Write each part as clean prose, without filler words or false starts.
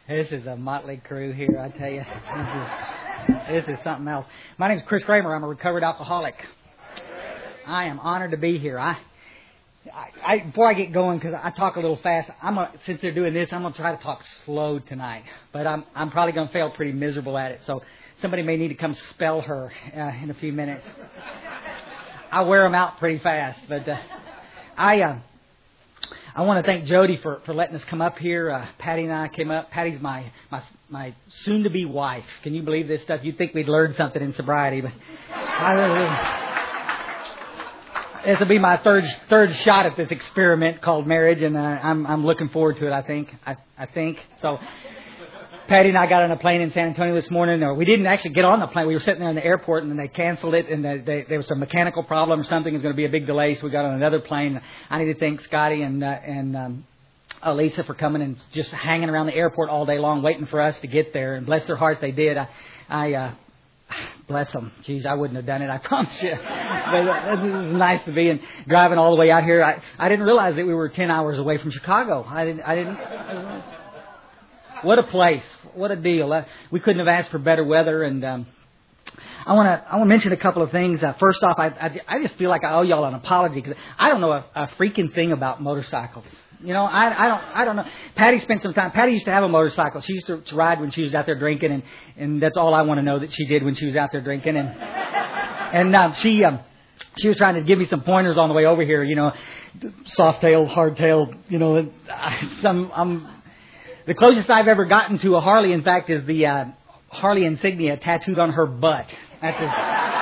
This is a motley crew here, I tell you. This is something else. My name is Chris Kramer. I'm a recovered alcoholic. I am honored to be here. Before I get going, because I talk a little fast, since they're doing this, I'm going to try to talk slow tonight. But I'm probably going to fail pretty miserable at it. So somebody may need to come spell her in a few minutes. I wear them out pretty fast. But I want to thank Jody for letting us come up here. Patty and I came up. Patty's my soon-to-be wife. Can you believe this stuff? You'd think we'd learned something in sobriety, but this will be my third shot at this experiment called marriage, and I'm looking forward to it. I think so. Patty and I got on a plane in San Antonio this morning. Or we didn't actually get on the plane. We were sitting there in the airport, and then they canceled it, and there was some mechanical problem or something. It was going to be a big delay, so we got on another plane. I need to thank Scotty and Lisa for coming and just hanging around the airport all day long, waiting for us to get there. And bless their hearts, they did. I bless them. Jeez, I wouldn't have done it, I promise you. But it was nice to be and driving all the way out here. I didn't realize that we were 10 hours away from Chicago. I didn't. What a place. What a deal. We couldn't have asked for better weather. And I want to mention a couple of things. First off, I just feel like I owe y'all an apology because I don't know a freaking thing about motorcycles. You know, I don't know. Patty spent some time. Patty used to have a motorcycle. She used to ride when she was out there drinking, and that's all I want to know that she did when she was out there drinking. And she was trying to give me some pointers on the way over here. You know, soft tail, hard tail. You know, the closest I've ever gotten to a Harley, in fact, is the Harley insignia tattooed on her butt. That's just...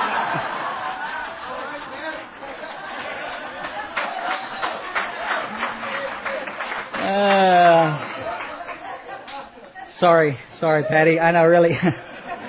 Sorry, Patty. I know, really. Any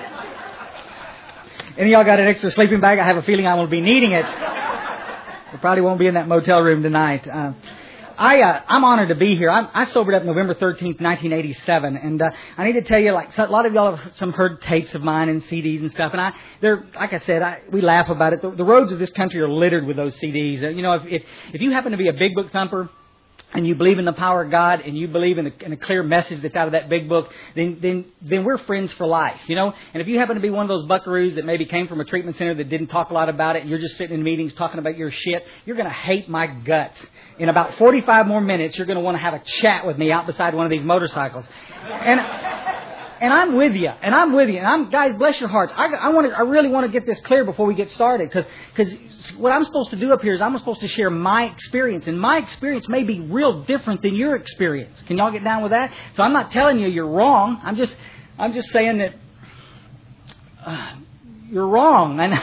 of y'all got an extra sleeping bag? I have a feeling I will be needing it. I probably won't be in that motel room tonight. I'm honored to be here. I sobered up November 13th, 1987, and I need to tell you, like a lot of y'all have heard tapes of mine and CDs and stuff, and like I said, we laugh about it. The roads of this country are littered with those CDs. You know, if you happen to be a big book thumper, and you believe in the power of God, and you believe in a clear message that's out of that big book, then we're friends for life, you know. And if you happen to be one of those buckaroos that maybe came from a treatment center that didn't talk a lot about it, and you're just sitting in meetings talking about your shit, you're going to hate my guts. In about 45 more minutes, you're going to want to have a chat with me out beside one of these motorcycles. And I'm with you. And guys, bless your hearts. I really want to get this clear before we get started, because what I'm supposed to do up here is I'm supposed to share my experience, and my experience may be real different than your experience. Can y'all get down with that? So I'm not telling you you're wrong. I'm just saying that you're wrong. And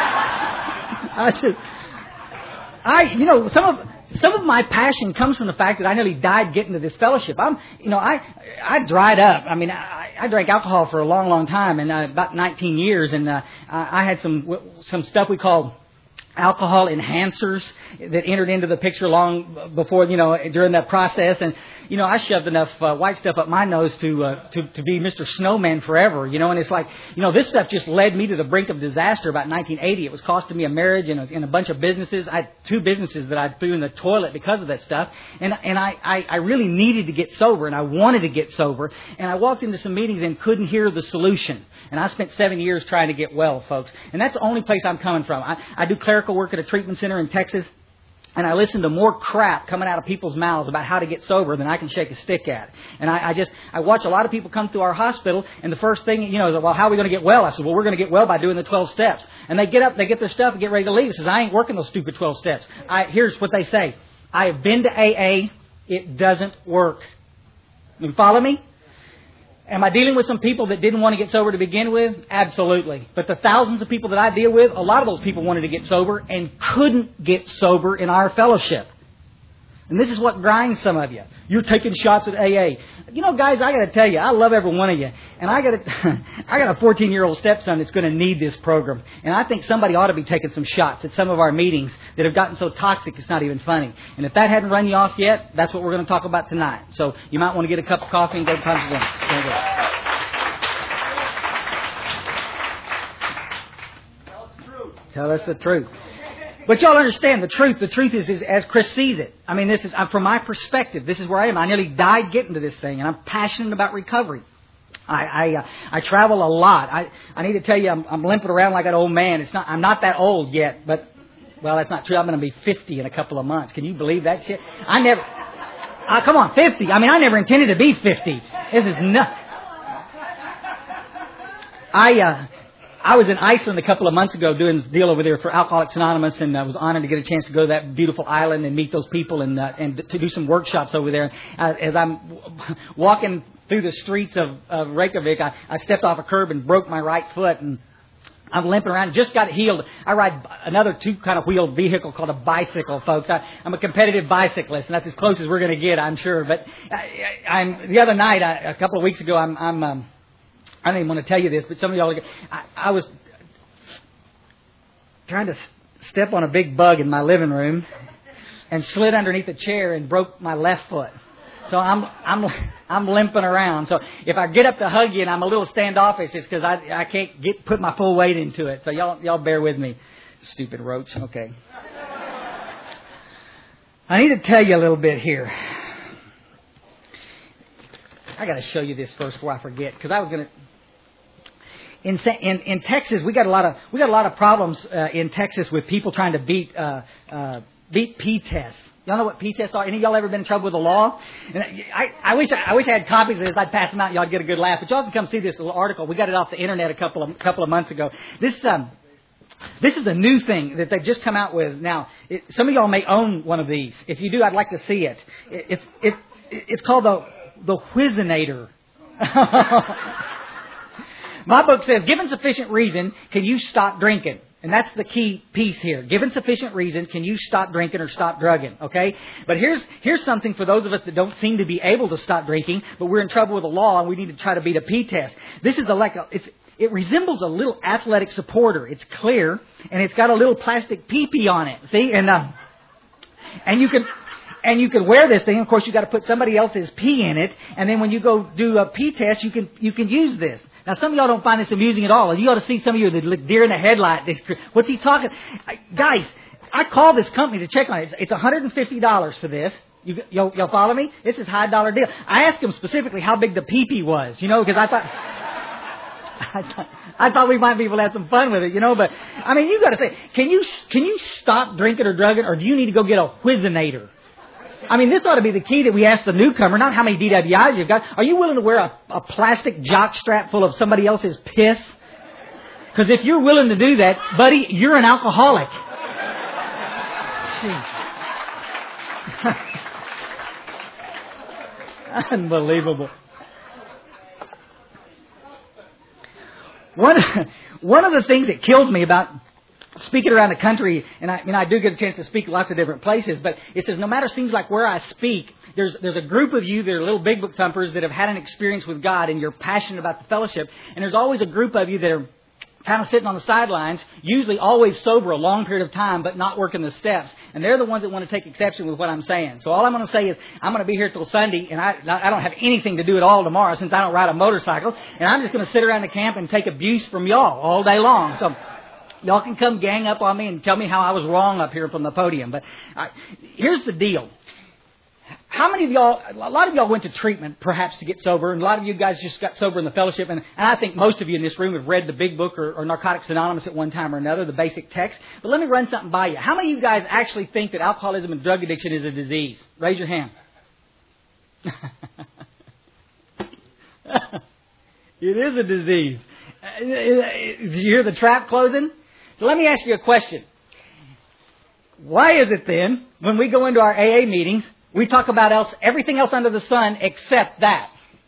some of my passion comes from the fact that I nearly died getting to this fellowship. I dried up. I mean, I drank alcohol for a long, long time, and about 19 years, and I had some stuff we call alcohol enhancers that entered into the picture long before, during that process. And, I shoved enough white stuff up my nose to be Mr. Snowman forever, and it's like, this stuff just led me to the brink of disaster about 1980. It was costing me a marriage and a bunch of businesses. I had 2 businesses that I threw in the toilet because of that stuff. And I really needed to get sober, and I wanted to get sober. And I walked into some meetings and couldn't hear the solution. And I spent 7 years trying to get well, folks. And that's the only place I'm coming from. I do clerical work at a treatment center in Texas, and I listen to more crap coming out of people's mouths about how to get sober than I can shake a stick at. And I watch a lot of people come through our hospital, and the first thing, is, well, how are we going to get well? I said, well, we're going to get well by doing the 12 steps. And they get up, they get their stuff, and get ready to leave. I says, I ain't working those stupid 12 steps. Here's what they say. I have been to AA. It doesn't work. You follow me? Am I dealing with some people that didn't want to get sober to begin with? Absolutely. But the thousands of people that I deal with, a lot of those people wanted to get sober and couldn't get sober in our fellowship. And this is what grinds some of you. You're taking shots at AA. Guys, I got to tell you, I love every one of you. And I got a 14-year-old stepson that's going to need this program. And I think somebody ought to be taking some shots at some of our meetings that have gotten so toxic it's not even funny. And if that hadn't run you off yet, that's what we're going to talk about tonight. So you might want to get a cup of coffee and go punch it in. Tell us the truth. But y'all understand the truth. The truth is as Chris sees it. I mean, this is from my perspective. This is where I am. I nearly died getting to this thing, and I'm passionate about recovery. I travel a lot. I need to tell you, I'm limping around like an old man. I'm not that old yet, but well, that's not true. I'm going to be 50 in a couple of months. Can you believe that shit? Come on, 50. I mean, I never intended to be 50. This is nuts. I was in Iceland a couple of months ago doing this deal over there for Alcoholics Anonymous, and I was honored to get a chance to go to that beautiful island and meet those people and to do some workshops over there. As I'm walking through the streets of Reykjavik, I stepped off a curb and broke my right foot, and I'm limping around. Just got healed. I ride another two-kind-of-wheeled vehicle called a bicycle, folks. I'm a competitive bicyclist, and that's as close as we're going to get, I'm sure. But the other night, a couple of weeks ago, I don't even want to tell you this, but some of y'all, I was trying to step on a big bug in my living room and slid underneath a chair and broke my left foot. So I'm limping around. So if I get up to hug you and I'm a little standoffish, it's because I can't put my full weight into it. So y'all bear with me. Stupid roach. Okay. I need to tell you a little bit here. I got to show you this first before I forget, because I was going to. In Texas, we got a lot of problems in Texas with people trying to beat P-tests. Y'all know what P-tests are? Any of y'all ever been in trouble with the law? And I wish I had copies of this. I'd pass them out and y'all get a good laugh. But y'all can come see this little article. We got it off the internet a couple of months ago. This is a new thing that they've just come out with. Now, some of y'all may own one of these. If you do, I'd like to see it. It's called the Whizzinator. My book says, given sufficient reason, can you stop drinking? And that's the key piece here. Given sufficient reason, can you stop drinking or stop drugging? Okay? But here's something for those of us that don't seem to be able to stop drinking, but we're in trouble with the law and we need to try to beat a P-test. This is it resembles a little athletic supporter. It's clear and it's got a little plastic pee-pee on it. See? And you can wear this thing. Of course, you got to put somebody else's pee in it, and then when you go do a pee test, you can use this. Now, some of y'all don't find this amusing at all, and you ought to see some of you that look deer in the headlight. What's he talking? Guys, I called this company to check on it. It's $150 for this. Y'all follow me? This is high dollar deal. I asked them specifically how big the pee-pee was, because I thought we might be able to have some fun with it, But I mean, you got to say, can you stop drinking or drugging, or do you need to go get a Whizzinator? I mean, this ought to be the key that we ask the newcomer, not how many DWIs you've got. Are you willing to wear a plastic jock strap full of somebody else's piss? Because if you're willing to do that, buddy, you're an alcoholic. Unbelievable. One of the things that kills me about speaking around the country, and I do get a chance to speak lots of different places, but it says no matter seems like where I speak, there's a group of you that are little big book thumpers that have had an experience with God and you're passionate about the fellowship, and there's always a group of you that are kind of sitting on the sidelines, usually always sober a long period of time, but not working the steps. And they're the ones that want to take exception with what I'm saying. So all I'm going to say is I'm going to be here till Sunday, and I don't have anything to do at all tomorrow since I don't ride a motorcycle, and I'm just going to sit around the camp and take abuse from y'all all day long. So y'all can come gang up on me and tell me how I was wrong up here from the podium. But here's the deal. How many of y'all, a lot of y'all went to treatment perhaps to get sober, and a lot of you guys just got sober in the fellowship, and I think most of you in this room have read the big book or Narcotics Anonymous at one time or another, the basic text. But let me run something by you. How many of you guys actually think that alcoholism and drug addiction is a disease? Raise your hand. It is a disease. Did you hear the trap closing? So let me ask you a question. Why is it then, when we go into our AA meetings, we talk about everything else under the sun except that?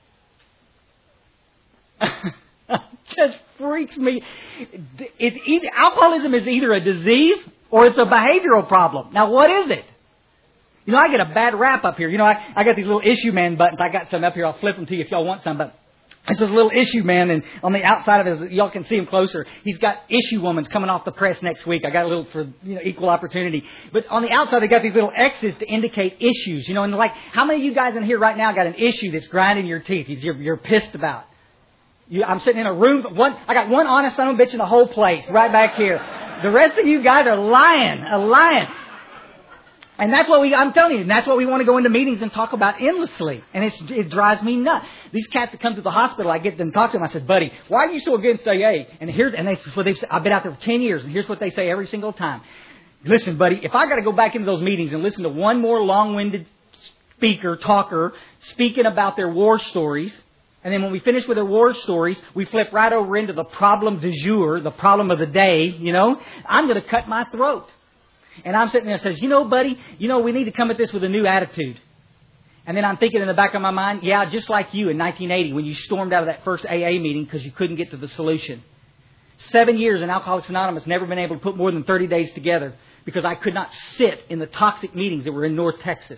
Just freaks me. Alcoholism is either a disease or it's a behavioral problem. Now, what is it? I get a bad rap up here. I got these little issue man buttons. I got some up here. I'll flip them to you if y'all want some. But it's this little issue man, and on the outside of it, y'all can see him closer. He's got issue woman's coming off the press next week. I got a little for equal opportunity. But on the outside, they got these little X's to indicate issues. And like, how many of you guys in here right now got an issue that's grinding your teeth? You're pissed about. I'm sitting in a room. I got one honest son of a bitch in the whole place, right back here. The rest of you guys are lying. And that's what I'm telling you, and that's what we want to go into meetings and talk about endlessly. And it drives me nuts. These cats that come to the hospital, I get them to talk to them. I said, buddy, why are you so against AA? And I've been out there for 10 years, and here's what they say every single time. Listen, buddy, if I got to go back into those meetings and listen to one more long-winded talker, speaking about their war stories, and then when we finish with their war stories, we flip right over into the problem du jour, the problem of the day, I'm going to cut my throat. And I'm sitting there and says, buddy, we need to come at this with a new attitude. And then I'm thinking in the back of my mind, yeah, just like you in 1980 when you stormed out of that first AA meeting because you couldn't get to the solution. 7 years in Alcoholics Anonymous, never been able to put more than 30 days together because I could not sit in the toxic meetings that were in North Texas.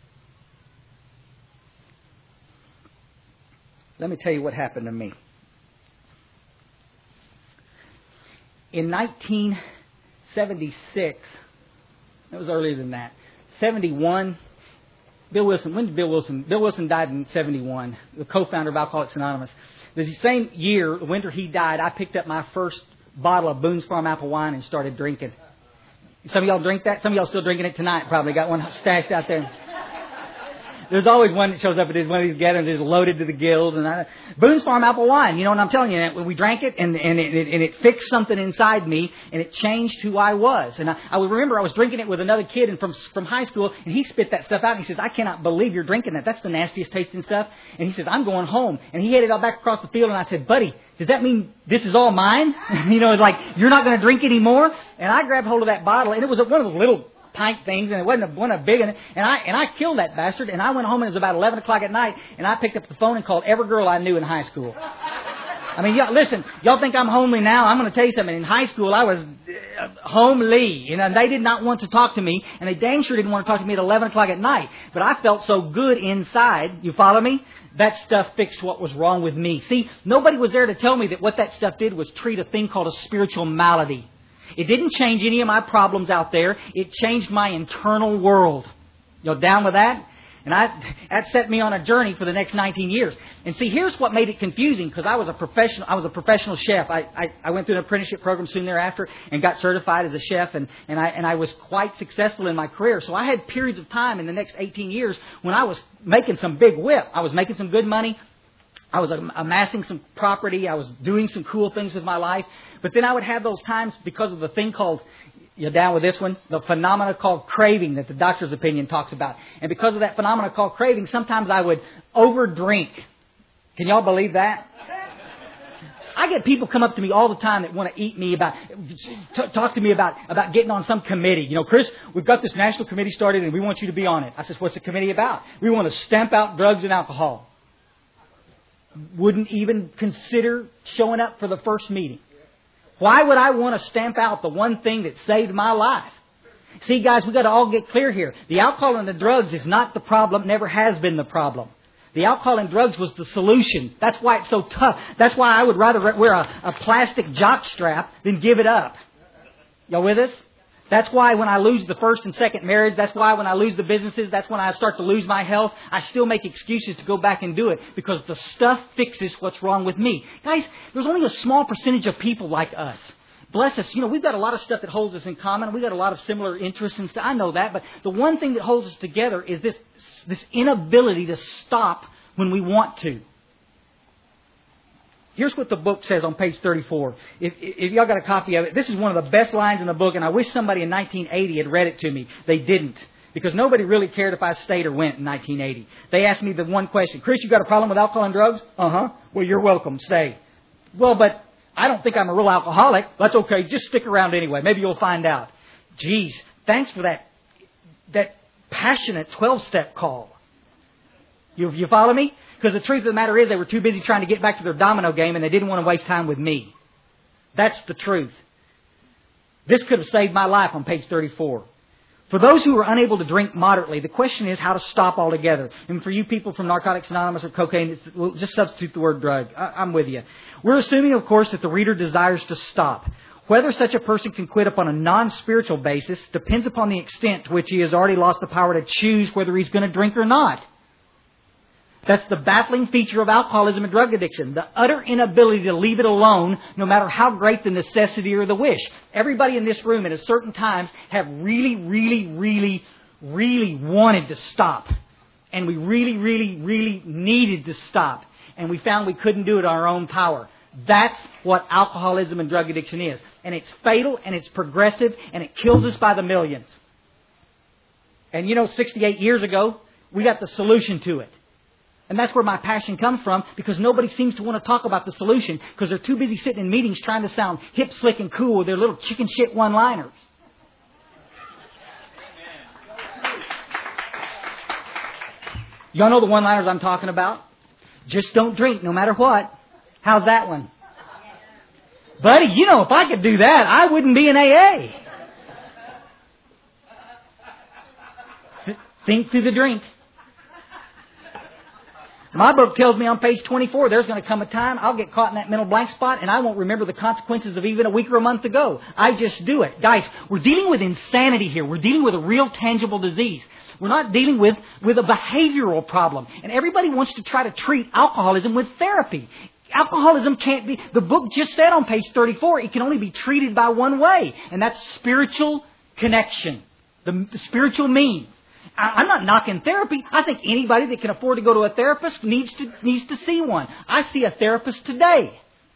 Let me tell you what happened to me. In 1976... It was earlier than that. 71. Bill Wilson. When did Bill Wilson? Bill Wilson died in 71. The co-founder of Alcoholics Anonymous. The same year, the winter he died, I picked up my first bottle of Boone's Farm apple wine and started drinking. Some of y'all drink that. Some of y'all still drinking it tonight. Probably got one stashed out there. There's always one that shows up at one of these gatherings that's loaded to the gills. And Boone's Farm apple wine, you know what I'm telling you. When we drank it, and it fixed something inside me, and it changed who I was. And I remember I was drinking it with another kid from high school, and he spit that stuff out. And he says, I cannot believe you're drinking that. That's the nastiest tasting stuff. And he says, I'm going home. And he headed out back across the field, and I said, buddy, does that mean this is all mine? It's like, you're not going to drink anymore? And I grabbed hold of that bottle, and it was one of those little pint things, and it wasn't a big one. And I killed that bastard, and I went home, and it was about 11 o'clock at night, and I picked up the phone and called every girl I knew in high school. I mean, listen, y'all think I'm homely now? I'm going to tell you something. In high school, I was homely. They did not want to talk to me, and they dang sure didn't want to talk to me at 11 o'clock at night. But I felt so good inside. You follow me? That stuff fixed what was wrong with me. See, nobody was there to tell me that what that stuff did was treat a thing called a spiritual malady. It didn't change any of my problems out there. It changed my internal world. You down with that? And that set me on a journey for the next 19 years. And see, here's what made it confusing, because I was a professional chef. I went through an apprenticeship program soon thereafter and got certified as a chef, and I was quite successful in my career. So I had periods of time in the next 18 years when I was making some big whip. I was making some good money. I was amassing some property. I was doing some cool things with my life. But then I would have those times because of the thing called, you're down with this one, the phenomena called craving that the doctor's opinion talks about. And because of that phenomena called craving, sometimes I would overdrink. Can y'all believe that? I get people come up to me all the time that want to eat me talk to me about getting on some committee. Chris, we've got this national committee started and we want you to be on it. I says, what's the committee about? We want to stamp out drugs and alcohol. Wouldn't even consider showing up for the first meeting. Why would I want to stamp out the one thing that saved my life? See, guys, we've got to all get clear here. The alcohol and the drugs is not the problem, never has been the problem. The alcohol and drugs was the solution. That's why it's so tough. That's why I would rather wear a plastic jock strap than give it up. Y'all with us? That's why when I lose the first and second marriage, that's why when I lose the businesses, that's when I start to lose my health, I still make excuses to go back and do it because the stuff fixes what's wrong with me. Guys, there's only a small percentage of people like us. Bless us. We've got a lot of stuff that holds us in common. We've got a lot of similar interests and stuff. I know that. But the one thing that holds us together is this inability to stop when we want to. Here's what the book says on page 34. If y'all got a copy of it, this is one of the best lines in the book, and I wish somebody in 1980 had read it to me. They didn't, because nobody really cared if I stayed or went in 1980. They asked me the one question, Chris, you got a problem with alcohol and drugs? Uh-huh. Well, you're welcome. Stay. Well, but I don't think I'm a real alcoholic. That's okay. Just stick around anyway. Maybe you'll find out. Geez, thanks for that passionate 12-step call. You follow me? Because the truth of the matter is they were too busy trying to get back to their domino game and they didn't want to waste time with me. That's the truth. This could have saved my life on page 34. For those who are unable to drink moderately, the question is how to stop altogether. And for you people from Narcotics Anonymous or cocaine, we'll just substitute the word drug. I'm with you. We're assuming, of course, that the reader desires to stop. Whether such a person can quit upon a non-spiritual basis depends upon the extent to which he has already lost the power to choose whether he's going to drink or not. That's the baffling feature of alcoholism and drug addiction. The utter inability to leave it alone, no matter how great the necessity or the wish. Everybody in this room at a certain times have really wanted to stop. And we really needed to stop. And we found we couldn't do it on our own power. That's what alcoholism and drug addiction is. And it's fatal and it's progressive and it kills us by the millions. And 68 years ago, we got the solution to it. And that's where my passion comes from, because nobody seems to want to talk about the solution because they're too busy sitting in meetings trying to sound hip, slick, and cool with their little chicken shit one-liners. Y'all know the one-liners I'm talking about? Just don't drink no matter what. How's that one? Buddy, if I could do that, I wouldn't be in AA. Think through the drink. My book tells me on page 24, there's going to come a time I'll get caught in that mental blank spot and I won't remember the consequences of even a week or a month ago. I just do it. Guys, we're dealing with insanity here. We're dealing with a real tangible disease. We're not dealing with a behavioral problem. And everybody wants to try to treat alcoholism with therapy. Alcoholism can't be, the book just said on page 34, it can only be treated by one way. And that's spiritual connection. The spiritual means. I'm not knocking therapy. I think anybody that can afford to go to a therapist needs to see one. I see a therapist today.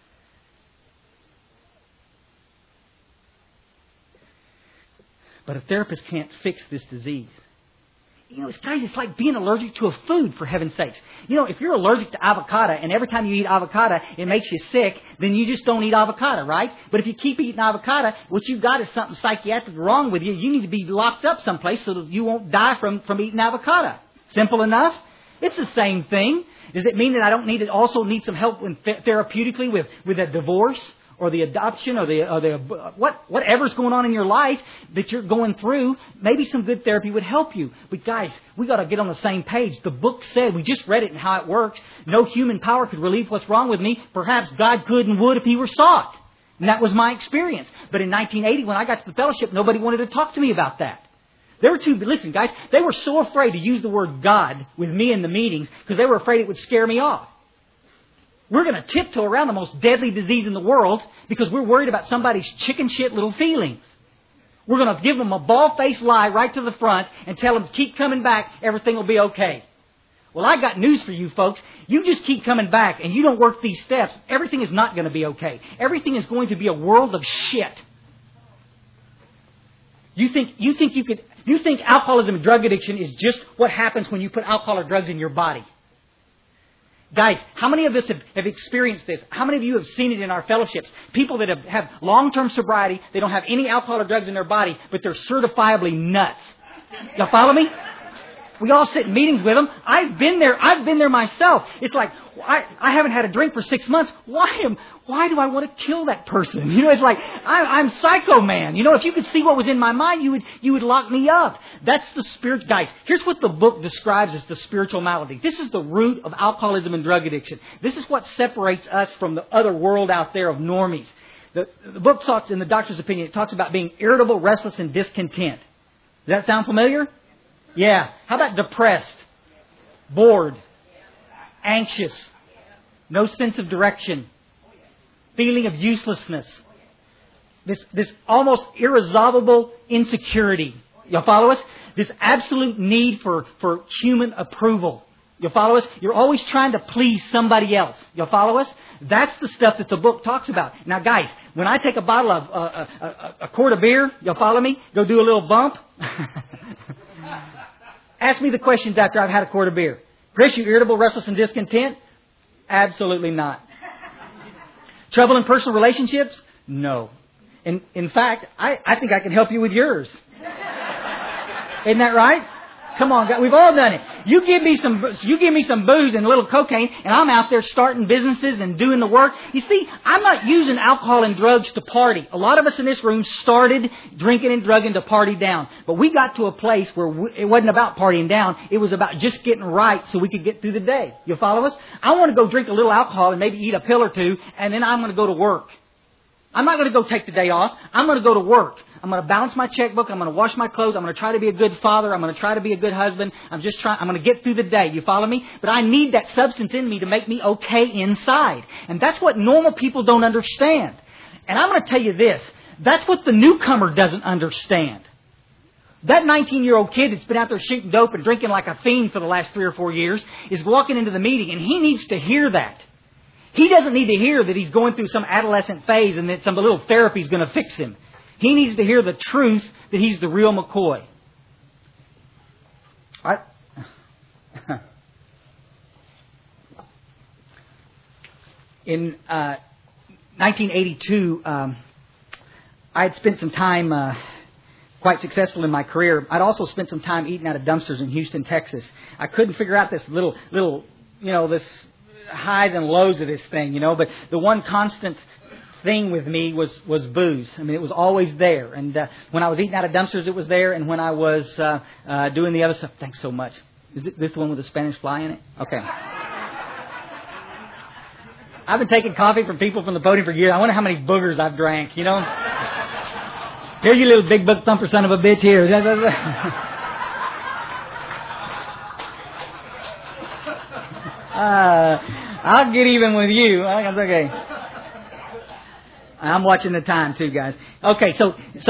But a therapist can't fix this disease. Guys, it's like being allergic to a food, for heaven's sakes. If you're allergic to avocado and every time you eat avocado it makes you sick, then you just don't eat avocado, right? But if you keep eating avocado, what you've got is something psychiatric wrong with you. You need to be locked up someplace so that you won't die from eating avocado. Simple enough? It's the same thing. Does it mean that I don't also need some help therapeutically with a divorce? Or the adoption, or whatever's going on in your life that you're going through, maybe some good therapy would help you. But guys, we got to get on the same page. The book said, we just read it and how it works. No human power could relieve what's wrong with me. Perhaps God could and would if He were sought. And that was my experience. But in 1980, when I got to the fellowship, nobody wanted to talk to me about that. Listen, guys, they were so afraid to use the word God with me in the meetings because they were afraid it would scare me off. We're going to tiptoe around the most deadly disease in the world because we're worried about somebody's chicken shit little feelings. We're going to give them a bald-faced lie right to the front and tell them, keep coming back, everything will be okay. Well, I got news for you folks. You just keep coming back and you don't work these steps, everything is not going to be okay. Everything is going to be a world of shit. You think alcoholism and drug addiction is just what happens when you put alcohol or drugs in your body? Guys, how many of us have experienced this? How many of you have seen it in our fellowships? People that have long-term sobriety, they don't have any alcohol or drugs in their body, but they're certifiably nuts. Y'all follow me? We all sit in meetings with them. I've been there myself. It's like, I haven't had a drink for 6 months. Why do I want to kill that person? It's like, I'm Psycho Man. If you could see what was in my mind, you would lock me up. That's the spirit. Guys, here's what the book describes as the spiritual malady. This is the root of alcoholism and drug addiction. This is what separates us from the other world out there of normies. The book talks, in the doctor's opinion, it talks about being irritable, restless, and discontent. Does that sound familiar? Yeah. How about depressed, bored, anxious, no sense of direction, feeling of uselessness, this almost irresolvable insecurity. Y'all follow us? This absolute need for human approval. You'll follow us? You're always trying to please somebody else. You'll follow us? That's the stuff that the book talks about. Now, guys, when I take a bottle of a quart of beer, you'll follow me? Go do a little bump. Ask me the questions after I've had a quart of beer. Chris, you irritable, restless, and discontent? Absolutely not. Trouble in personal relationships? No. In fact, I think I can help you with yours. Isn't that right? Come on, guys, we've all done it. You give me some booze and a little cocaine, and I'm out there starting businesses and doing the work. You see, I'm not using alcohol and drugs to party. A lot of us in this room started drinking and drugging to party down. But we got to a place where it wasn't about partying down. It was about just getting right so we could get through the day. You follow us? I want to go drink a little alcohol and maybe eat a pill or two, and then I'm going to go to work. I'm not going to go take the day off. I'm going to go to work. I'm going to balance my checkbook. I'm going to wash my clothes. I'm going to try to be a good father. I'm going to try to be a good husband. I'm going to get through the day. You follow me? But I need that substance in me to make me okay inside. And that's what normal people don't understand. And I'm going to tell you this. That's what the newcomer doesn't understand. That 19-year-old kid that's been out there shooting dope and drinking like a fiend for the last 3 or 4 years is walking into the meeting, and he needs to hear that. He doesn't need to hear that he's going through some adolescent phase and that some little therapy is going to fix him. He needs to hear the truth that he's the real McCoy. In 1982, I had spent some time quite successful in my career. I'd also spent some time eating out of dumpsters in Houston, Texas. I couldn't figure out this little, this highs and lows of this thing, but the one constant thing with me was booze. I mean, it was always there. And when I was eating out of dumpsters, it was there. And when I was doing the other stuff, thanks so much. Is this the one with the Spanish fly in it? Okay. I've been taking coffee from people from the podium for years. I wonder how many boogers I've drank, Here, you little big book thumper son of a bitch here. I'll get even with you. That's okay. I'm watching the time too, guys. Okay, so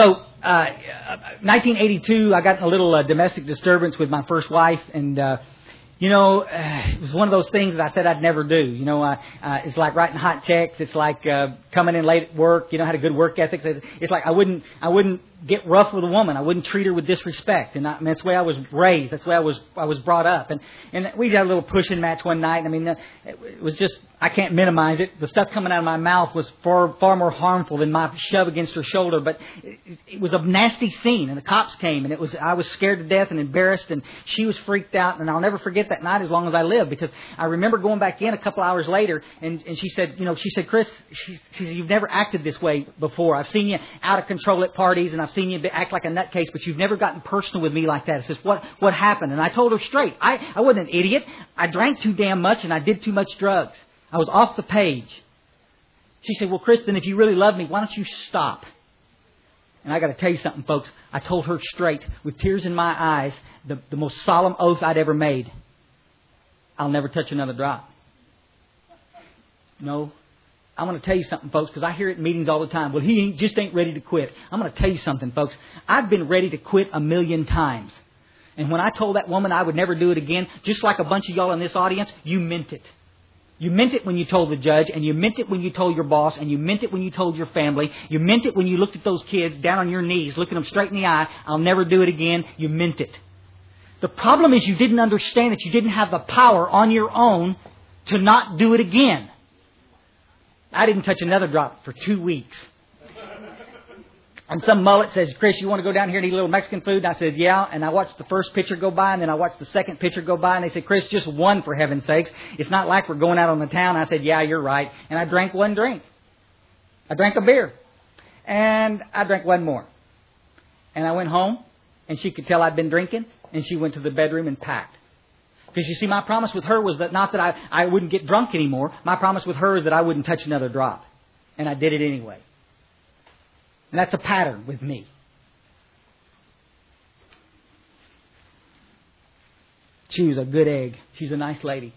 1982, I got in a little domestic disturbance with my first wife, and it was one of those things that I said I'd never do. It's like writing hot checks. It's like coming in late at work. Had a good work ethic. It's like I wouldn't get rough with a woman. I wouldn't treat her with disrespect. And that's the way I was raised. That's the way I was brought up. And we had a little pushing match one night. I mean, it was just, I can't minimize it. The stuff coming out of my mouth was far more harmful than my shove against her shoulder. But it was a nasty scene. And the cops came, and I was scared to death and embarrassed, and she was freaked out. And I'll never forget that night as long as I live, because I remember going back in a couple hours later, and she said, Chris, she said, you've never acted this way before. I've seen you out of control at parties, and I've seen you act like a nutcase, but you've never gotten personal with me like that. I says, what happened? And I told her straight. I wasn't an idiot. I drank too damn much, and I did too much drugs. I was off the page. She said, well, Chris, then if you really love me, why don't you stop? And I got to tell you something, folks. I told her straight, with tears in my eyes, the most solemn oath I'd ever made. I'll never touch another drop. No. I'm going to tell you something, folks, because I hear it in meetings all the time. Well, he just ain't ready to quit. I'm going to tell you something, folks. I've been ready to quit 1,000,000 times. And when I told that woman I would never do it again, just like a bunch of y'all in this audience, you meant it. You meant it when you told the judge, and you meant it when you told your boss, and you meant it when you told your family. You meant it when you looked at those kids down on your knees, looking them straight in the eye. I'll never do it again. You meant it. The problem is you didn't understand that you didn't have the power on your own to not do it again. I didn't touch another drop for 2 weeks. And some mullet says, Chris, you want to go down here and eat a little Mexican food? And I said, yeah. And I watched the first pitcher go by, and then I watched the second pitcher go by. And they said, Chris, just one for heaven's sakes. It's not like we're going out on the town. I said, yeah, you're right. And I drank one drink. I drank a beer. And I drank one more. And I went home, and she could tell I'd been drinking. And she went to the bedroom and packed. Because you see, my promise with her was that not that I wouldn't get drunk anymore. My promise with her is that I wouldn't touch another drop. And I did it anyway. And that's a pattern with me. She was a good egg. She's a nice lady.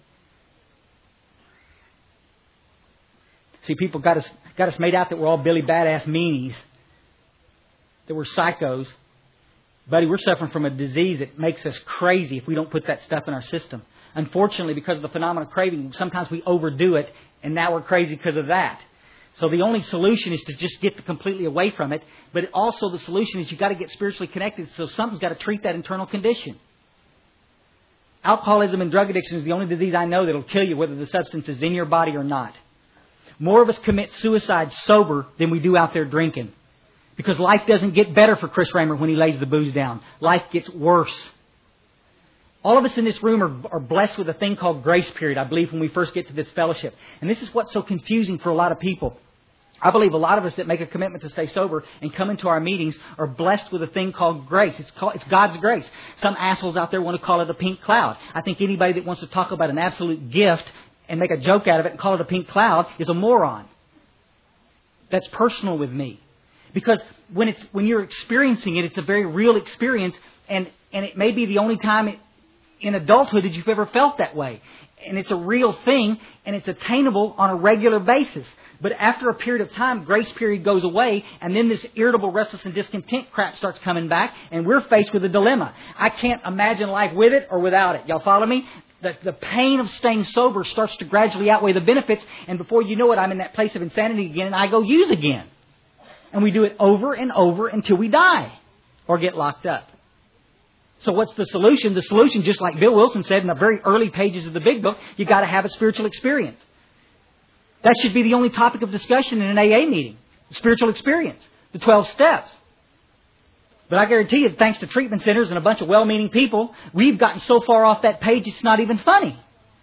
See, people got us made out that we're all Billy Badass meanies. That we're psychos. Buddy, we're suffering from a disease that makes us crazy if we don't put that stuff in our system. Unfortunately, because of the phenomenon of craving, sometimes we overdo it, and now we're crazy because of that. So the only solution is to just get completely away from it. But also the solution is you've got to get spiritually connected, so something's got to treat that internal condition. Alcoholism and drug addiction is the only disease I know that will kill you whether the substance is in your body or not. More of us commit suicide sober than we do out there drinking. Because life doesn't get better for Chris Raymer when he lays the booze down. Life gets worse. All of us in this room are blessed with a thing called grace period, I believe, when we first get to this fellowship. And this is what's so confusing for a lot of people. I believe a lot of us that make a commitment to stay sober and come into our meetings are blessed with a thing called grace. It's God's grace. Some assholes out there want to call it a pink cloud. I think anybody that wants to talk about an absolute gift and make a joke out of it and call it a pink cloud is a moron. that's personal with me. Because when you're experiencing it, it's a very real experience, and it may be the only time in adulthood that you've ever felt that way. And it's a real thing, and it's attainable on a regular basis. But after a period of time, grace period goes away, and then this irritable, restless, and discontent crap starts coming back, and we're faced with a dilemma. I can't imagine life with it or without it. Y'all follow me? The pain of staying sober starts to gradually outweigh the benefits, and before you know it, I'm in that place of insanity again, and I go use again. And we do it over and over until we die or get locked up. So what's the solution? The solution, just like Bill Wilson said in the very early pages of the Big Book, you got to have a spiritual experience. That should be the only topic of discussion in an AA meeting. Spiritual experience. The 12 steps. But I guarantee you, thanks to treatment centers and a bunch of well-meaning people, we've gotten so far off that page it's not even funny.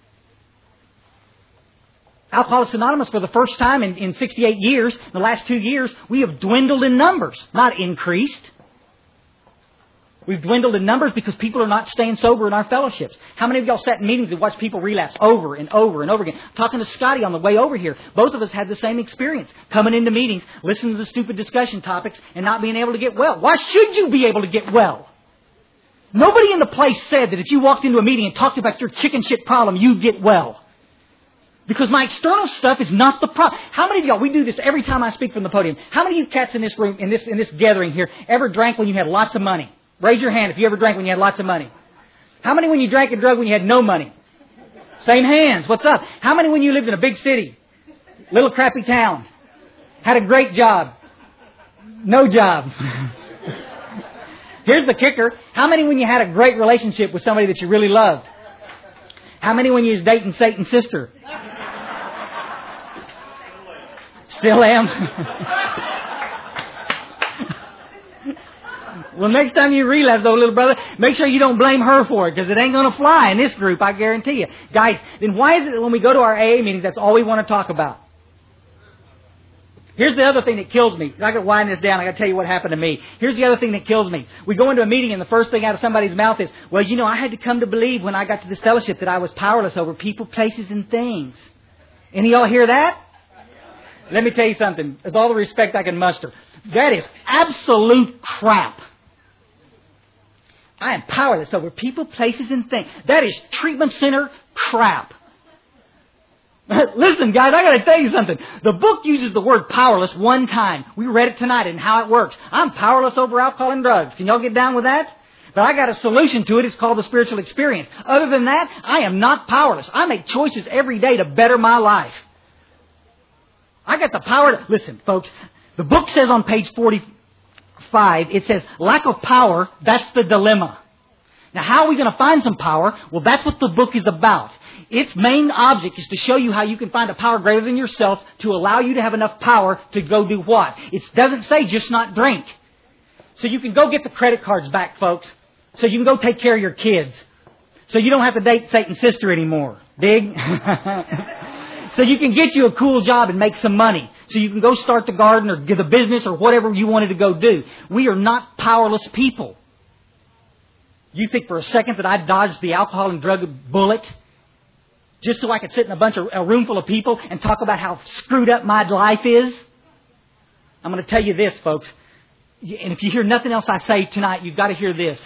Alcoholics Anonymous, for the first time in 68 years, in the last 2 years, we have dwindled in numbers, not increased. We've dwindled in numbers because people are not staying sober in our fellowships. How many of y'all sat in meetings and watched people relapse over and over and over again? Talking to Scotty on the way over here, both of us had the same experience. Coming into meetings, listening to the stupid discussion topics and not being able to get well. Why should you be able to get well? Nobody in the place said that if you walked into a meeting and talked about your chicken shit problem, you'd get well. Because my external stuff is not the problem. How many of y'all, we do this every time I speak from the podium. How many of you cats in this room, in this gathering here, ever drank when you had lots of money? Raise your hand if you ever drank when you had lots of money. How many when you drank and drug when you had no money? Same hands. What's up? How many when you lived in a big city? Little crappy town? Had a great job? No job. Here's the kicker. How many when you had a great relationship with somebody that you really loved? How many when you was dating Satan's sister? Still am. Well, next time you relapse, though, little brother, make sure you don't blame her for it, because it ain't going to fly in this group, I guarantee you. Guys, then why is it that when we go to our AA meetings, that's all we want to talk about? Here's the other thing that kills me. I got to wind this down. I got to tell you what happened to me. Here's the other thing that kills me. We go into a meeting and the first thing out of somebody's mouth is, well, you know, I had to come to believe when I got to this fellowship that I was powerless over people, places, and things. Any of y'all hear that? Let me tell you something. With all the respect I can muster, that is absolute crap. I am powerless over people, places, and things. That is treatment center crap. Listen, guys, I got to tell you something. The book uses the word powerless one time. We read it tonight and how it works. I'm powerless over alcohol and drugs. Can y'all get down with that? But I got a solution to it. It's called the spiritual experience. Other than that, I am not powerless. I make choices every day to better my life. I got the power to... Listen, folks, the book says on page 45, it says, lack of power, that's the dilemma. Now, how are we going to find some power? Well, that's what the book is about. Its main object is to show you how you can find a power greater than yourself to allow you to have enough power to go do what? It doesn't say just not drink. So you can go get the credit cards back, folks. So you can go take care of your kids. So you don't have to date Satan's sister anymore. Dig? So you can get you a cool job and make some money. So you can go start the garden or get a business or whatever you wanted to go do. We are not powerless people. You think for a second that I dodged the alcohol and drug bullet just so I could sit in a room full of people and talk about how screwed up my life is? I'm going to tell you this, folks. And if you hear nothing else I say tonight, you've got to hear this.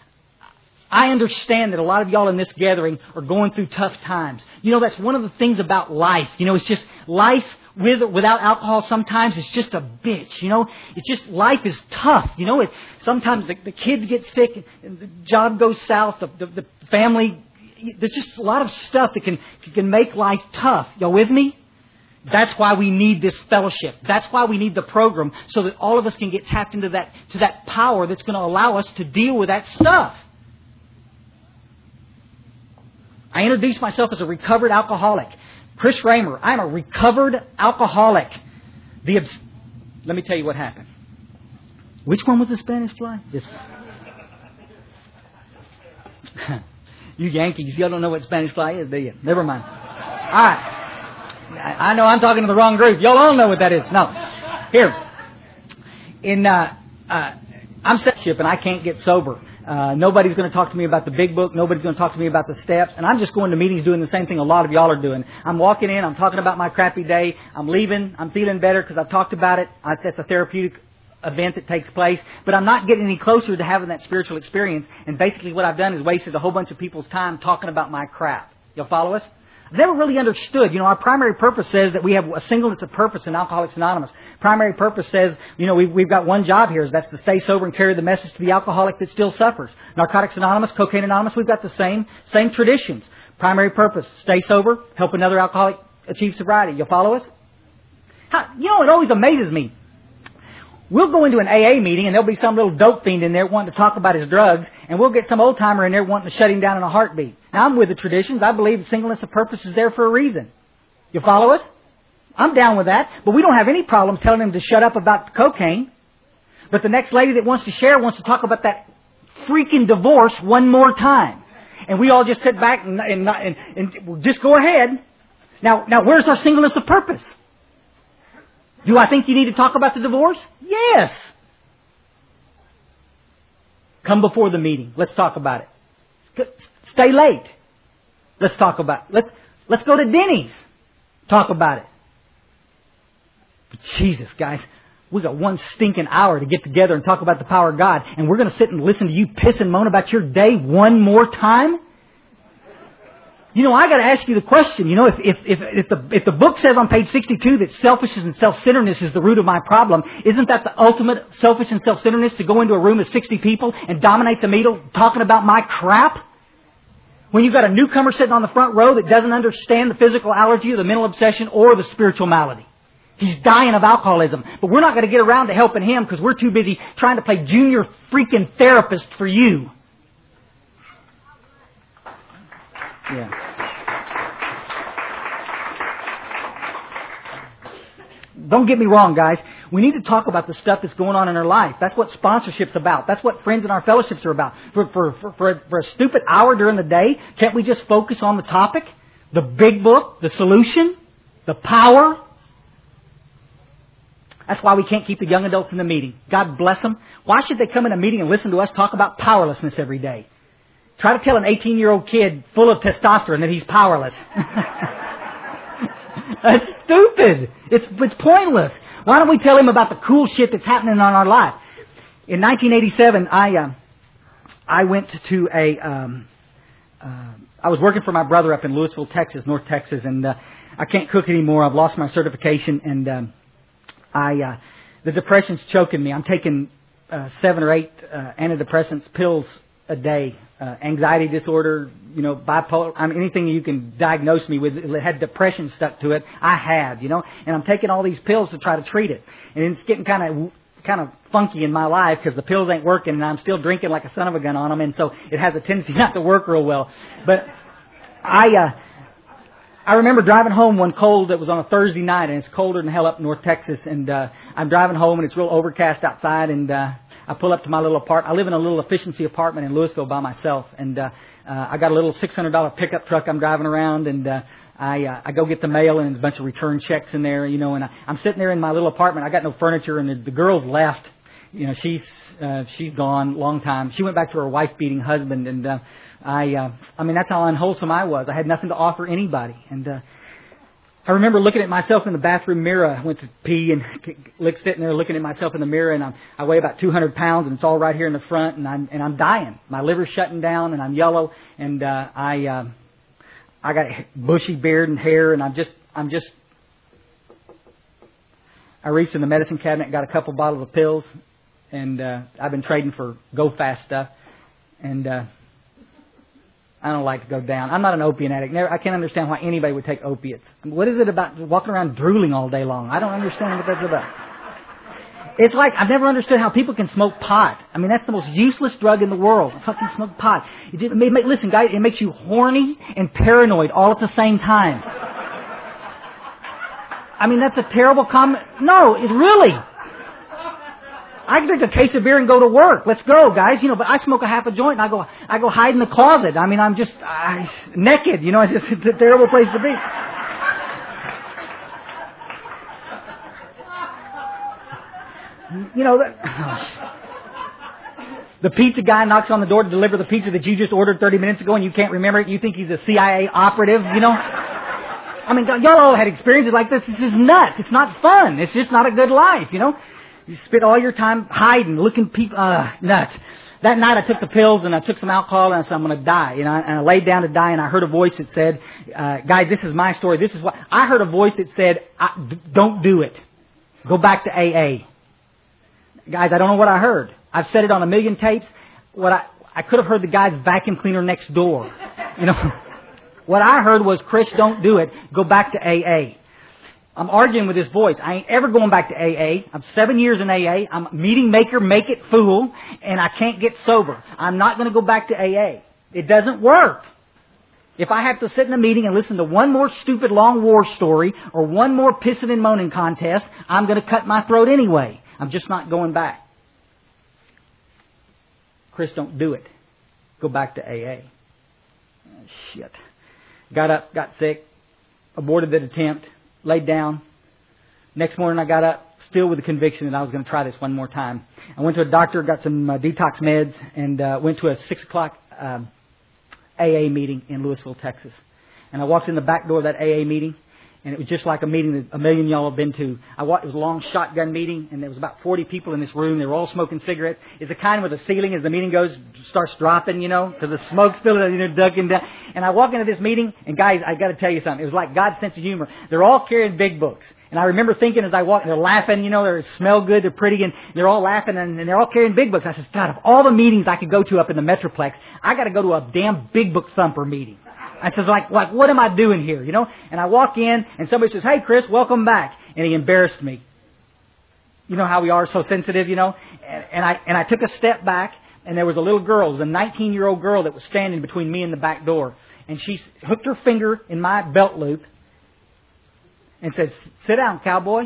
I understand that a lot of y'all in this gathering are going through tough times. You know, that's one of the things about life. You know, it's just life with or without alcohol sometimes is just a bitch. You know, it's just life is tough. You know, sometimes the kids get sick, and the job goes south, the family. There's just a lot of stuff that can make life tough. Y'all with me? That's why we need this fellowship. That's why we need the program, so that all of us can get tapped into that power that's going to allow us to deal with that stuff. I introduced myself as a recovered alcoholic. Chris Raymer, I'm a recovered alcoholic. Let me tell you what happened. Which one was the Spanish fly? This one. You Yankees, y'all don't know what Spanish fly is, do you? Never mind. All right. I know I'm talking to the wrong group. Y'all all know what that is. No. Here. I'm step and I can't get sober. Nobody's going to talk to me about the big book. Nobody's going to talk to me about the steps. And I'm just going to meetings doing the same thing a lot of y'all are doing. I'm walking in. I'm talking about my crappy day. I'm leaving. I'm feeling better because I've talked about it. That's a therapeutic event that takes place. But I'm not getting any closer to having that spiritual experience. And basically what I've done is wasted a whole bunch of people's time talking about my crap. Y'all follow us? I've never really understood. Our primary purpose says that we have a singleness of purpose in Alcoholics Anonymous. Primary purpose says, we've got one job here. That's to stay sober and carry the message to the alcoholic that still suffers. Narcotics Anonymous, Cocaine Anonymous, we've got the same traditions. Primary purpose, stay sober, help another alcoholic achieve sobriety. You follow us? It always amazes me. We'll go into an AA meeting and there'll be some little dope fiend in there wanting to talk about his drugs, and we'll get some old timer in there wanting to shut him down in a heartbeat. Now, I'm with the traditions. I believe singleness of purpose is there for a reason. You follow us? I'm down with that, but we don't have any problem telling him to shut up about cocaine. But the next lady that wants to share wants to talk about that freaking divorce one more time. And we all just sit back and just go ahead. Now, where's our singleness of purpose? Do I think you need to talk about the divorce? Yes. Come before the meeting. Let's talk about it. Stay late. Let's talk about it. Let's go to Denny's. Talk about it. But Jesus, guys, we got one stinking hour to get together and talk about the power of God, and we're going to sit and listen to you piss and moan about your day one more time? I got to ask you the question. If the book says on page 62 that selfishness and self-centeredness is the root of my problem, isn't that the ultimate selfish and self-centeredness, to go into a room of 60 people and dominate the meeting talking about my crap? When you've got a newcomer sitting on the front row that doesn't understand the physical allergy or the mental obsession or the spiritual malady. He's dying of alcoholism. But we're not going to get around to helping him because we're too busy trying to play junior freaking therapist for you. Yeah. Don't get me wrong, guys. We need to talk about the stuff that's going on in our life. That's what sponsorship's about. That's what friends in our fellowships are about. For a stupid hour during the day, can't we just focus on the topic? The big book, the solution, the power. That's why we can't keep the young adults in the meeting. God bless them. Why should they come in a meeting and listen to us talk about powerlessness every day? Try to tell an 18-year-old kid full of testosterone that he's powerless. That's stupid. It's pointless. Why don't we tell him about the cool shit that's happening on our life? In 1987, I went to I was working for my brother up in Lewisville, Texas, North Texas, and I can't cook anymore. I've lost my certification, and the depression's choking me. I'm taking 7 or 8 antidepressants pills a day. Anxiety disorder, bipolar, anything you can diagnose me with. It had depression stuck to it. I had, and I'm taking all these pills to try to treat it. And it's getting kind of funky in my life because the pills ain't working, and I'm still drinking like a son of a gun on them, and so it has a tendency not to work real well. But I remember driving home one cold, it was on a Thursday night, and it's colder than hell up in North Texas, and I'm driving home, and it's real overcast outside, and I pull up to my little apartment. I live in a little efficiency apartment in Lewisville by myself, and I got a little $600 pickup truck I'm driving around, and I go get the mail, and there's a bunch of return checks in there, and I'm sitting there in my little apartment. I got no furniture, and the girl's left. She's gone, long time. She went back to her wife-beating husband, and that's how unwholesome I was. I had nothing to offer anybody, and I remember looking at myself in the bathroom mirror. I went to pee and sitting there looking at myself in the mirror, and I weigh about 200 pounds, and it's all right here in the front, and I'm dying. My liver's shutting down, and I'm yellow, and I got bushy beard and hair, and I reached in the medicine cabinet and got a couple bottles of pills, and I've been trading for Go Fast stuff, and I don't like to go down. I'm not an opiate addict. I can't understand why anybody would take opiates. What is it about walking around drooling all day long? I don't understand what that's about. It's like, I've never understood how people can smoke pot. That's the most useless drug in the world. Fucking smoke pot. Listen, guys, it makes you horny and paranoid all at the same time. That's a terrible comment. No, it really. I can drink a case of beer and go to work. Let's go, guys. But I smoke a half a joint and I go hide in the closet. I'm just naked. It's a terrible place to be. The pizza guy knocks on the door to deliver the pizza that you just ordered 30 minutes ago and you can't remember it. You think he's a CIA operative, you know? I mean, y'all all had experiences like this. This is nuts. It's not fun. It's just not a good life, you know? You spend all your time hiding, looking people, nuts. That night I took the pills and I took some alcohol and I said, I'm going to die. You know, and I laid down to die and I heard a voice that said, guys, this is my story. This is what, I heard a voice that said, don't do it. Go back to AA. Guys, I don't know what I heard. I've said it on a million tapes. I could have heard the guy's vacuum cleaner next door. You know, what I heard was, Chris, don't do it. Go back to AA. I'm arguing with this voice. I ain't ever going back to AA. I'm 7 years in AA. I'm a meeting maker, make it fool, and I can't get sober. I'm not going to go back to AA. It doesn't work. If I have to sit in a meeting and listen to one more stupid long war story or one more pissing and moaning contest, I'm going to cut my throat anyway. I'm just not going back. Chris, don't do it. Go back to AA. Oh, shit. Got up, got sick, aborted the attempt, laid down. Next morning I got up, still with the conviction that I was going to try this one more time. I went to a doctor, got some detox meds, and went to a 6 o'clock AA meeting in Louisville, Texas. And I walked in the back door of that AA meeting, and it was just like a meeting that a million y'all have been to. It was a long shotgun meeting, and there was about 40 people in this room. They were all smoking cigarettes. It's the kind where the ceiling, as the meeting goes, starts dropping, you know, because the smoke's still, ducking down. And I walk into this meeting, and guys, I got to tell you something. It was like God's sense of humor. They're all carrying big books. And I remember thinking as I walked, they're laughing, you know, they smell good, they're pretty, and they're all laughing, and they're all carrying big books. I said, God, of all the meetings I could go to up in the Metroplex, I got to go to a damn big book thumper meeting. I says, like, what am I doing here, you know? And I walk in, and somebody says, hey, Chris, welcome back. And he embarrassed me. You know how we are so sensitive, you know? And I took a step back, and there was a little girl, it was a 19-year-old girl that was standing between me and the back door. And she hooked her finger in my belt loop and said, sit down, cowboy.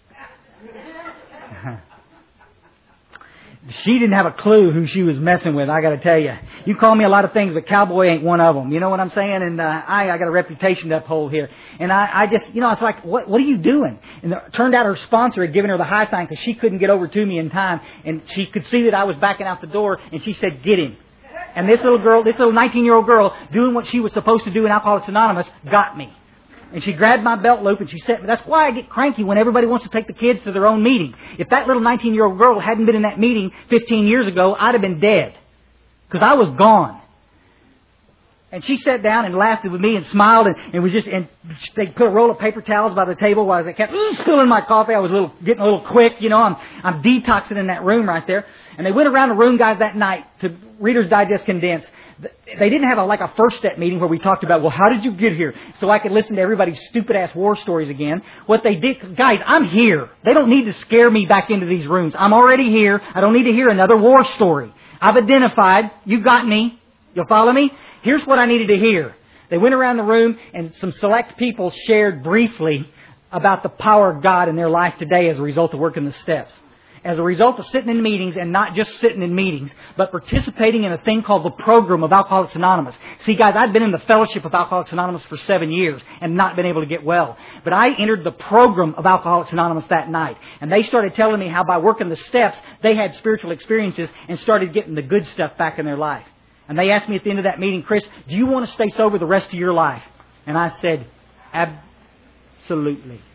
She didn't have a clue who she was messing with, I got to tell you. You call me a lot of things, but cowboy ain't one of them. You know what I'm saying? And I got a reputation to uphold here. And I just, you know, it's like, what are you doing? And it turned out her sponsor had given her the high sign because she couldn't get over to me in time. And she could see that I was backing out the door, and she said, get him. And this little 19-year-old girl, doing what she was supposed to do in Alcoholics Anonymous, got me. And she grabbed my belt loop and she said, that's why I get cranky when everybody wants to take the kids to their own meeting. If that little 19-year-old girl hadn't been in that meeting 15 years ago, I'd have been dead. Because I was gone. And she sat down and laughed with me and smiled and was just, and they put a roll of paper towels by the table while I kept spilling my coffee. I was getting a little quick, you know, I'm detoxing in that room right there. And they went around the room, guys, that night to Reader's Digest Condensed. They didn't have a first step meeting where we talked about, well, how did you get here? So I could listen to everybody's stupid ass war stories again. What they did, guys, I'm here. They don't need to scare me back into these rooms. I'm already here. I don't need to hear another war story. I've identified. You got me. You'll follow me? Here's what I needed to hear. They went around the room and some select people shared briefly about the power of God in their life today as a result of working the steps. As a result of sitting in meetings, and not just sitting in meetings, but participating in a thing called the program of Alcoholics Anonymous. See, guys, I've been in the fellowship of Alcoholics Anonymous for 7 years and not been able to get well. But I entered the program of Alcoholics Anonymous that night. And they started telling me how by working the steps, they had spiritual experiences and started getting the good stuff back in their life. And they asked me at the end of that meeting, Chris, do you want to stay sober the rest of your life? And I said, absolutely.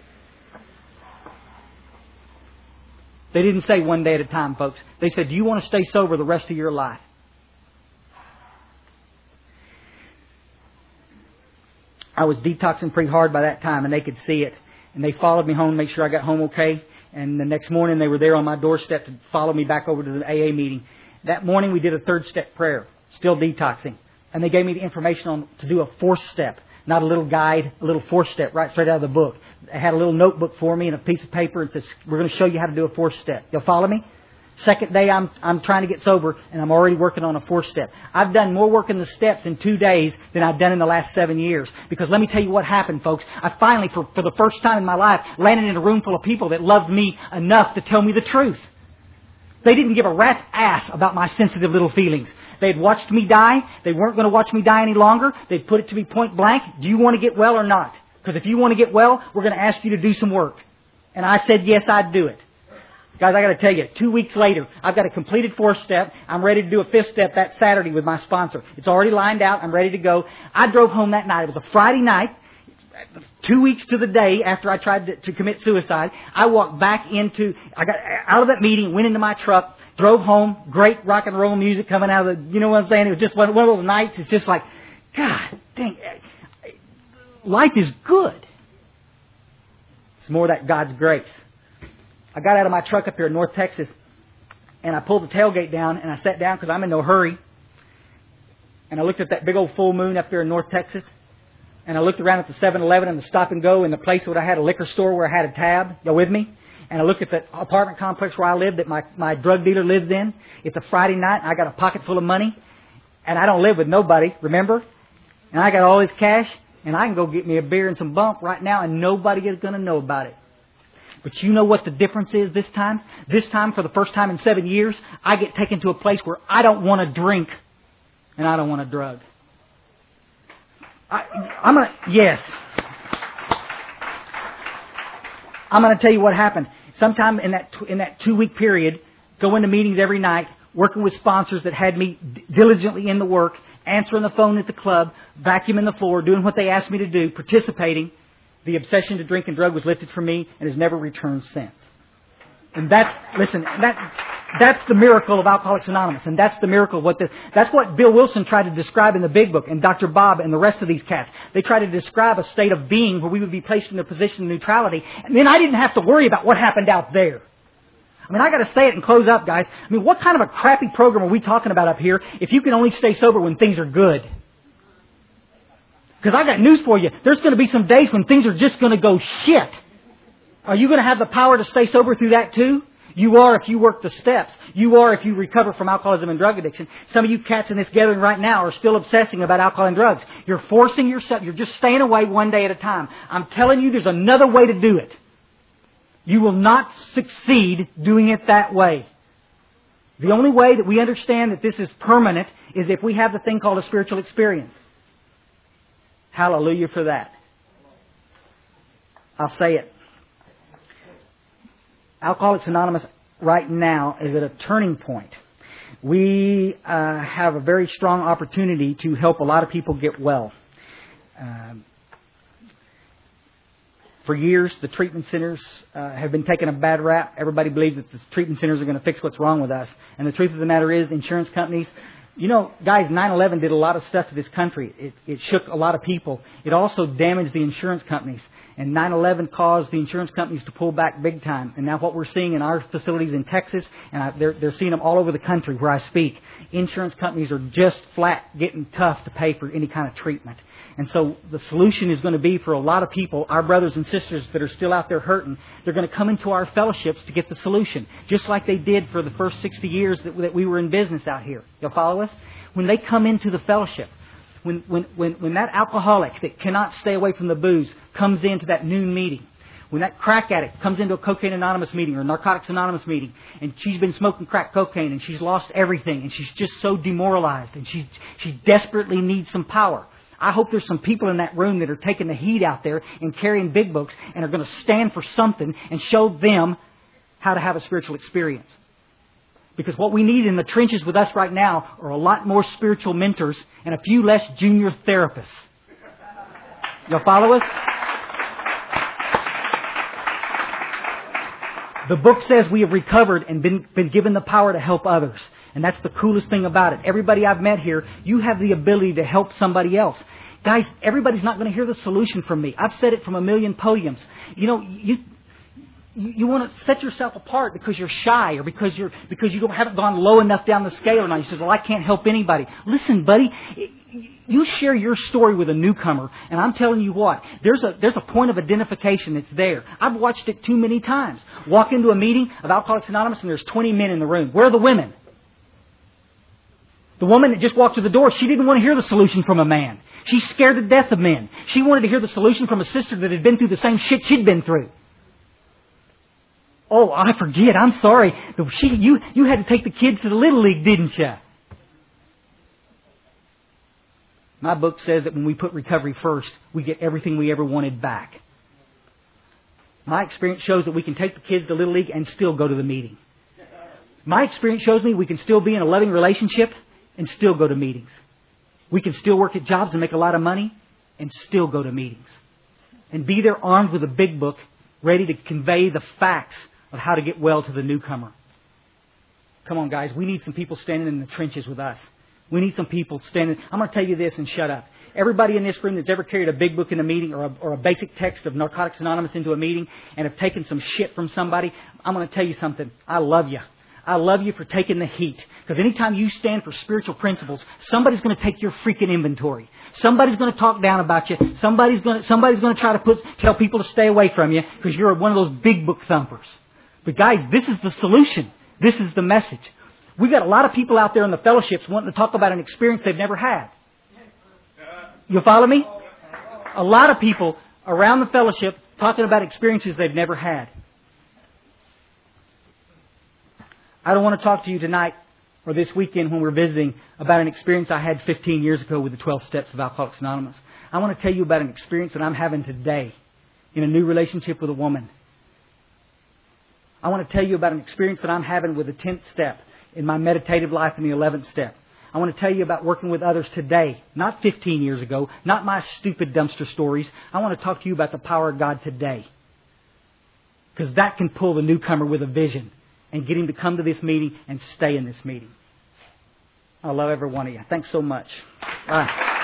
They didn't say one day at a time, folks. They said, do you want to stay sober the rest of your life? I was detoxing pretty hard by that time, and they could see it. And they followed me home to make sure I got home okay. And the next morning, they were there on my doorstep to follow me back over to the AA meeting. That morning, we did a 3rd step prayer, still detoxing. And they gave me the information on to do a 4th step. Not a little guide, a little 4th step right straight out of the book. They had a little notebook for me and a piece of paper and says, we're going to show you how to do a 4th step. You'll follow me? Second day, I'm trying to get sober, and I'm already working on a 4th step. I've done more work in the steps in 2 days than I've done in the last 7 years. Because let me tell you what happened, folks. I finally, for the first time in my life, landed in a room full of people that loved me enough to tell me the truth. They didn't give a rat's ass about my sensitive little feelings. They had watched me die. They weren't going to watch me die any longer. They'd put it to me point blank. Do you want to get well or not? Because if you want to get well, we're going to ask you to do some work. And I said, yes, I'd do it. Guys, I got to tell you, 2 weeks later, I've got a completed 4th step. I'm ready to do a 5th step that Saturday with my sponsor. It's already lined out. I'm ready to go. I drove home that night. It was a Friday night, 2 weeks to the day after I tried to commit suicide. I walked back I got out of that meeting, went into my truck, drove home. Great rock and roll music coming out of the, you know what I'm saying? It was just one of those nights. It's just like, God dang, life is good. It's more that God's grace. I got out of my truck up here in North Texas, and I pulled the tailgate down, and I sat down because I'm in no hurry. And I looked at that big old full moon up there in North Texas, and I looked around at the 7-Eleven and the Stop and Go and the place where I had a liquor store where I had a tab. Y'all with me? And I looked at the apartment complex where I live that my drug dealer lives in. It's a Friday night, and I got a pocket full of money, and I don't live with nobody, remember? And I got all this cash, and I can go get me a beer and some bump right now, and nobody is going to know about it. But you know what the difference is this time? This time, for the first time in 7 years, I get taken to a place where I don't want to drink and I don't want to drug. I'm going to tell you what happened. Sometime in that 2 week period, going to meetings every night, working with sponsors that had me diligently in the work, answering the phone at the club, vacuuming the floor, doing what they asked me to do, participating. The obsession to drink and drug was lifted from me and has never returned since. And that's the miracle of Alcoholics Anonymous. And that's the miracle of that's what Bill Wilson tried to describe in the Big Book, and Dr. Bob and the rest of these cats. They tried to describe a state of being where we would be placed in a position of neutrality. And then I didn't have to worry about what happened out there. I mean, I got to say it and close up, guys. I mean, what kind of a crappy program are we talking about up here if you can only stay sober when things are good? Because I got news for you. There's going to be some days when things are just going to go shit. Are you going to have the power to stay sober through that too? You are if you work the steps. You are if you recover from alcoholism and drug addiction. Some of you cats in this gathering right now are still obsessing about alcohol and drugs. You're forcing yourself. You're just staying away one day at a time. I'm telling you, there's another way to do it. You will not succeed doing it that way. The only way that we understand that this is permanent is if we have the thing called a spiritual experience. Hallelujah for that. I'll say it. Alcoholics Anonymous right now is at a turning point. We have a very strong opportunity to help a lot of people get well. For years, the treatment centers have been taking a bad rap. Everybody believes that the treatment centers are going to fix what's wrong with us. And the truth of the matter is, insurance companies, you know, guys, 9/11 did a lot of stuff to this country. It shook a lot of people. It also damaged the insurance companies. And 9/11 caused the insurance companies to pull back big time. And now what we're seeing in our facilities in Texas, and they're seeing them all over the country where I speak, insurance companies are just flat getting tough to pay for any kind of treatment. And so the solution is going to be for a lot of people, our brothers and sisters that are still out there hurting, they're going to come into our fellowships to get the solution. Just like they did for the first 60 years that we were in business out here. You'll follow us? When they come into the fellowship, when that alcoholic that cannot stay away from the booze comes into that noon meeting, when that crack addict comes into a Cocaine Anonymous meeting or Narcotics Anonymous meeting, and she's been smoking crack cocaine and she's lost everything and she's just so demoralized and she desperately needs some power. I hope there's some people in that room that are taking the heat out there and carrying big books and are going to stand for something and show them how to have a spiritual experience. Because what we need in the trenches with us right now are a lot more spiritual mentors and a few less junior therapists. You'll follow us? The book says we have recovered and been given the power to help others. And that's the coolest thing about it. Everybody I've met here, you have the ability to help somebody else. Guys, everybody's not going to hear the solution from me. I've said it from a million podiums. You know, you want to set yourself apart because you're shy or because you haven't gone low enough down the scale. And you say, well, I can't help anybody. Listen, buddy, you share your story with a newcomer, and I'm telling you what, there's a point of identification that's there. I've watched it too many times. Walk into a meeting of Alcoholics Anonymous, and there's 20 men in the room. Where are the women? The woman that just walked to the door, she didn't want to hear the solution from a man. She's scared to death of men. She wanted to hear the solution from a sister that had been through the same shit she'd been through. Oh, I forget. I'm sorry. You had to take the kids to the Little League, didn't you? My book says that when we put recovery first, we get everything we ever wanted back. My experience shows that we can take the kids to Little League and still go to the meeting. My experience shows me we can still be in a loving relationship and still go to meetings. We can still work at jobs and make a lot of money and still go to meetings. And be there armed with a big book, ready to convey the facts of how to get well to the newcomer. Come on, guys. We need some people standing in the trenches with us. We need some people standing. I'm going to tell you this and shut up. Everybody in this room that's ever carried a big book in a meeting or a basic text of Narcotics Anonymous into a meeting and have taken some shit from somebody, I'm going to tell you something. I love you. I love you for taking the heat. Because anytime you stand for spiritual principles, somebody's going to take your freaking inventory. Somebody's going to talk down about you. Somebody's going to try to tell people to stay away from you because you're one of those big book thumpers. But guys, this is the solution. This is the message. We've got a lot of people out there in the fellowships wanting to talk about an experience they've never had. You follow me? A lot of people around the fellowship talking about experiences they've never had. I don't want to talk to you tonight or this weekend when we're visiting about an experience I had 15 years ago with the 12 Steps of Alcoholics Anonymous. I want to tell you about an experience that I'm having today in a new relationship with a woman. I want to tell you about an experience that I'm having with the 10th step in my meditative life in the 11th step. I want to tell you about working with others today, not 15 years ago, not my stupid dumpster stories. I want to talk to you about the power of God today. Because that can pull the newcomer with a vision and get him to come to this meeting and stay in this meeting. I love every one of you. Thanks so much. Bye.